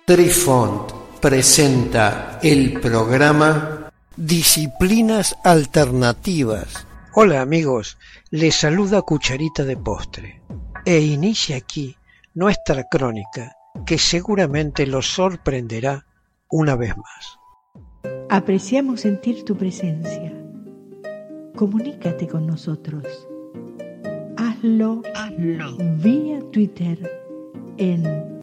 Trifont presenta el programa Disciplinas Alternativas. Hola amigos, les saluda Cucharita de Postre e inicia aquí nuestra crónica que seguramente los sorprenderá una vez más. Apreciamos sentir tu presencia. Comunícate con nosotros. Hazlo vía Twitter en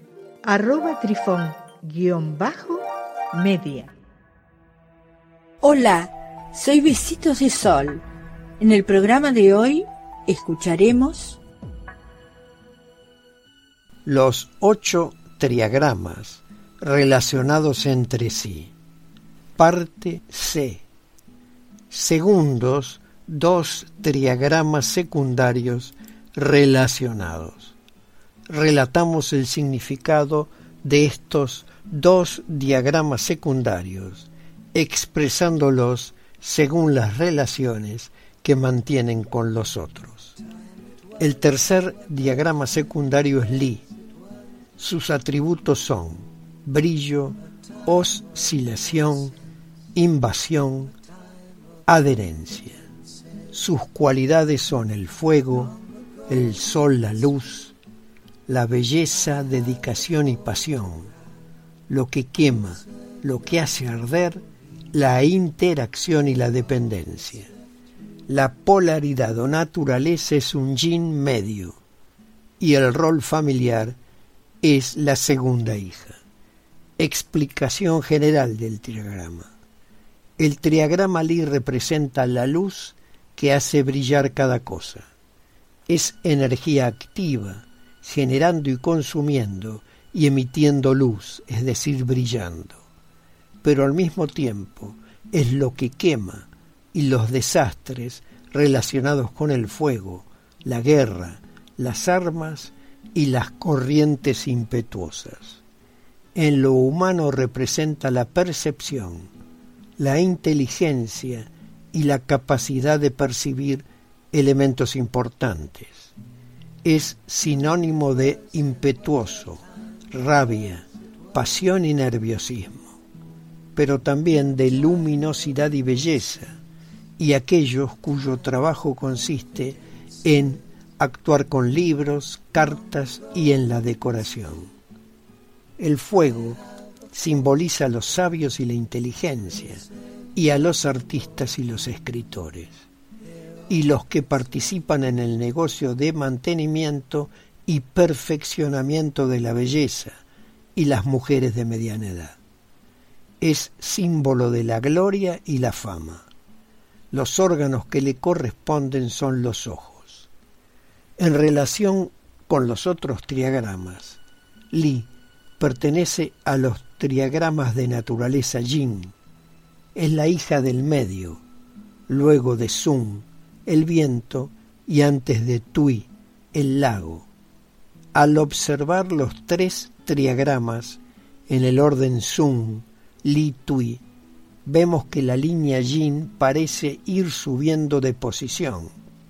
@trifon_media. Hola, soy Besitos de Sol. En el programa de hoy escucharemos los 8 triagramas relacionados entre sí. Parte C. Segundos, 2 triagramas secundarios relacionados. Relatamos el significado de estos 2 diagramas secundarios, expresándolos según las relaciones que mantienen con los otros. El tercer diagrama secundario es Li. Sus atributos son brillo, oscilación, invasión, adherencia. Sus cualidades son el fuego, el sol, la luz, la belleza, dedicación y pasión, lo que quema, lo que hace arder, la interacción y la dependencia. La polaridad o naturaleza es un yin medio y el rol familiar es la segunda hija. Explicación general del triagrama. El triagrama Li representa la luz que hace brillar cada cosa. Es energía activa, generando y consumiendo y emitiendo luz, es decir, brillando. Pero al mismo tiempo es lo que quema y los desastres relacionados con el fuego, la guerra, las armas y las corrientes impetuosas. En lo humano representa la percepción, la inteligencia y la capacidad de percibir elementos importantes. Es sinónimo de impetuoso, rabia, pasión y nerviosismo, pero también de luminosidad y belleza, y aquellos cuyo trabajo consiste en actuar con libros, cartas y en la decoración. El fuego simboliza a los sabios y la inteligencia, y a los artistas y los escritores, y los que participan en el negocio de mantenimiento y perfeccionamiento de la belleza, y las mujeres de mediana edad. Es símbolo de la gloria y la fama. Los órganos que le corresponden son los ojos. En relación con los otros triagramas, Li pertenece a los triagramas de naturaleza yin. Es la hija del medio, luego de Sun, el viento, y antes de Tui, el lago. Al observar los 3 triagramas en el orden Sun, Li, Tui, vemos que la línea yin parece ir subiendo de posición.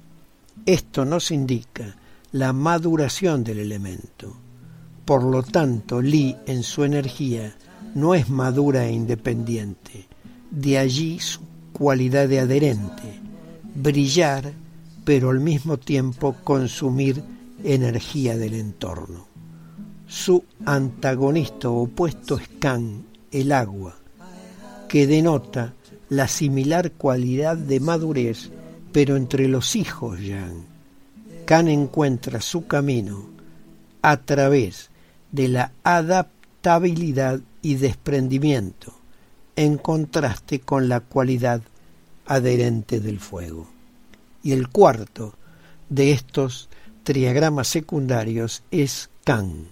Esto nos indica la maduración del elemento. Por lo tanto, Li en su energía no es madura e independiente. De allí su cualidad de adherente, brillar, pero al mismo tiempo consumir energía del entorno. Su antagonista opuesto es Kan, el agua, que denota la similar cualidad de madurez, pero entre los hijos yang. Kan encuentra su camino a través de la adaptabilidad y desprendimiento, en contraste con la cualidad adherente del fuego. Y el cuarto de estos triagramas secundarios es Kan.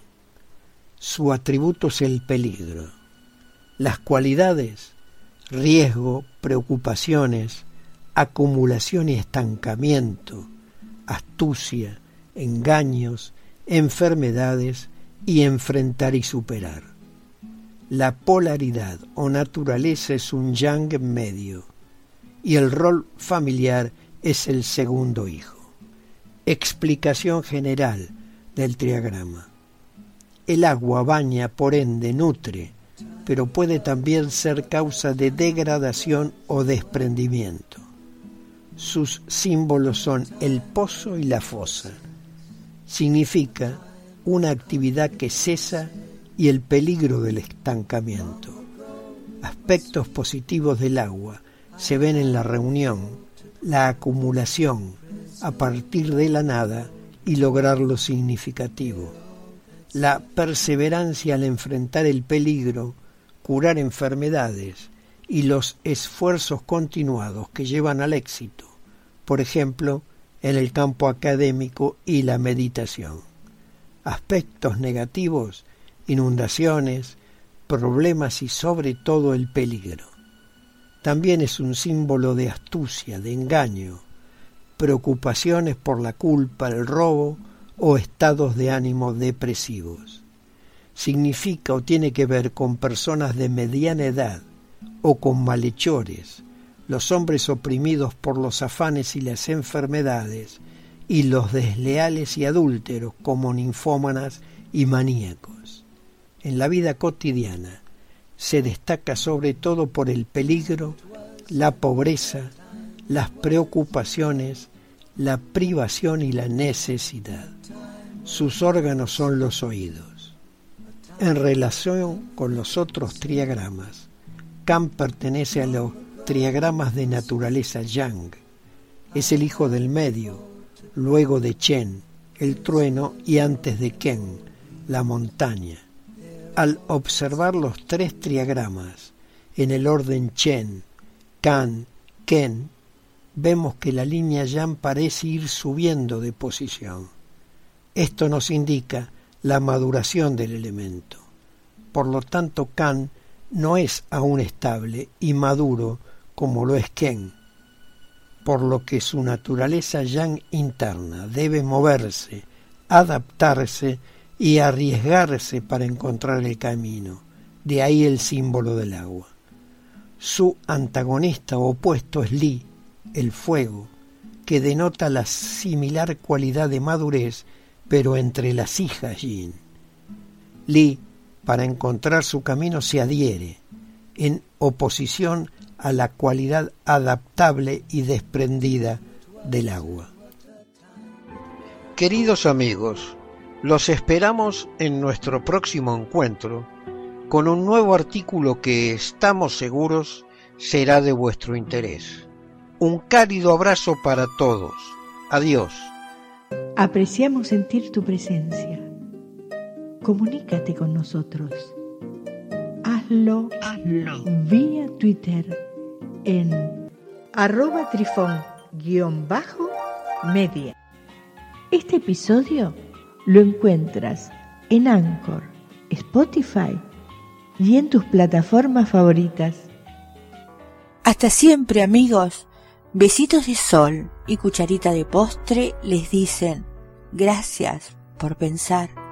Su atributo es el peligro. Las cualidades: riesgo, preocupaciones, acumulación y estancamiento, astucia, engaños, enfermedades y enfrentar y superar. La polaridad o naturaleza es un yang medio y el rol familiar es el segundo hijo. Explicación general del triagrama. El agua baña, por ende, nutre, pero puede también ser causa de degradación o desprendimiento. Sus símbolos son el pozo y la fosa. Significa una actividad que cesa y el peligro del estancamiento. Aspectos positivos del agua se ven en la reunión, la acumulación, a partir de la nada y lograr lo significativo. La perseverancia al enfrentar el peligro, curar enfermedades y los esfuerzos continuados que llevan al éxito, por ejemplo, en el campo académico y la meditación. Aspectos negativos, inundaciones, problemas y sobre todo el peligro. También es un símbolo de astucia, de engaño, preocupaciones por la culpa, el robo o estados de ánimo depresivos. Significa o tiene que ver con personas de mediana edad o con malhechores, los hombres oprimidos por los afanes y las enfermedades, y los desleales y adúlteros como ninfómanas y maníacos. En la vida cotidiana se destaca sobre todo por el peligro, la pobreza, las preocupaciones, la privación y la necesidad. Sus órganos son los oídos. En relación con los otros triagramas, Kan pertenece a los triagramas de naturaleza Yang. Es el hijo del medio, luego de Chen, el trueno, y antes de Ken, la montaña. Al observar los tres triagramas en el orden Chen, Kan, Ken, vemos que la línea Yang parece ir subiendo de posición. Esto nos indica la maduración del elemento. Por lo tanto, Kan no es aún estable y maduro como lo es Ken, por lo que su naturaleza Yang interna debe moverse, adaptarse y arriesgarse para encontrar el camino. De ahí el símbolo del agua. Su antagonista o opuesto es Li, el fuego, que denota la similar cualidad de madurez, pero entre las hijas Yin. Li, para encontrar su camino, se adhiere, en oposición a la cualidad adaptable y desprendida del agua. Queridos amigos, los esperamos en nuestro próximo encuentro con un nuevo artículo que estamos seguros será de vuestro interés. Un cálido abrazo para todos. Adiós. Apreciamos sentir tu presencia. Comunícate con nosotros. Hazlo vía Twitter en @trifón_media. Este episodio lo encuentras en Anchor, Spotify y en tus plataformas favoritas. Hasta siempre, amigos. Besitos de sol y cucharita de postre les dicen gracias por pensar.